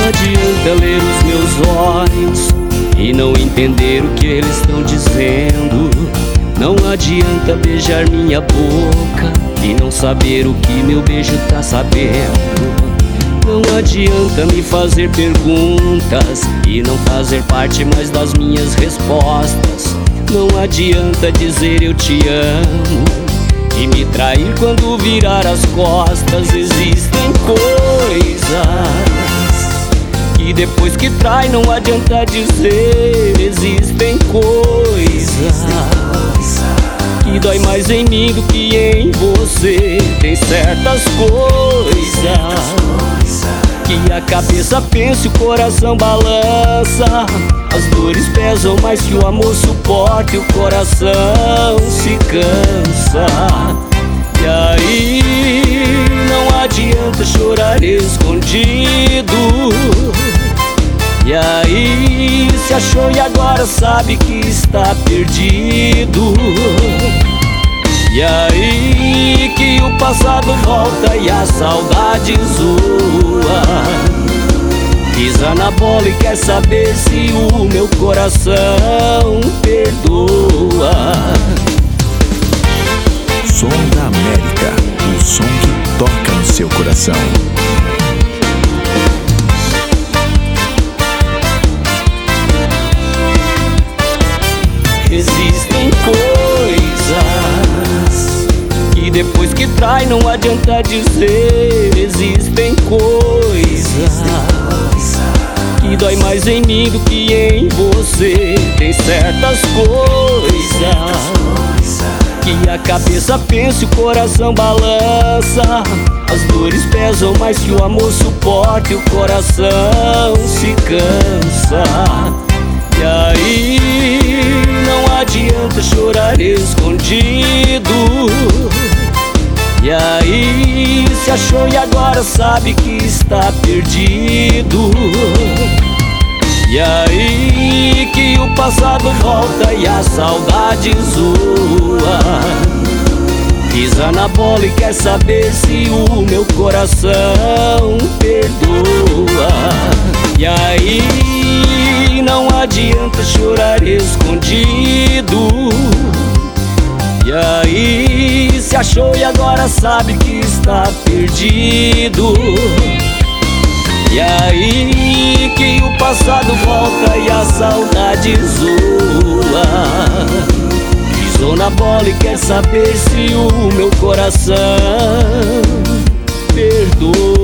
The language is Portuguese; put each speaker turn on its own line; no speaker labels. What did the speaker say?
adianta ler os meus olhos e não entender o que eles estão dizendo. Não adianta beijar minha boca e não saber o que meu beijo tá sabendo. Não adianta me fazer perguntas e não fazer parte mais das minhas respostas. Não adianta dizer eu te amo e me trair quando virar as costas. Existem coisas que depois que trai não adianta dizer. Existem coisas que dói mais em mim do que em você. Tem certas coisas que a cabeça pensa e o coração balança. As dores pesam mais que o amor suporta e o coração se cansa. E aí não adianta chorar escondido. E aí se achou e agora sabe que está perdido. E aí que o passado volta e a saudade zoa. Pisa na bola e quer saber se o meu coração perdoa.
Som da América, o som que toca no seu coração.
Existem coisas que depois que trai não adianta dizer. Existem coisas que dói mais em mim do que em você. Tem certas coisas que a cabeça pensa e o coração balança. As dores pesam mais que o amor suporta e o coração se cansa. E aí não adianta chorar escondido. E aí se achou e agora sabe que está perdido. E aí que o passado volta e a saudade zoa. Pisa na bola e quer saber se o meu coração perdoa. E aí não adianta chorar escondido. E aí se achou e agora sabe que está perdido. E aí que o passado volta e a saudade zoa. Pisou na bola e quer saber se o meu coração perdoa.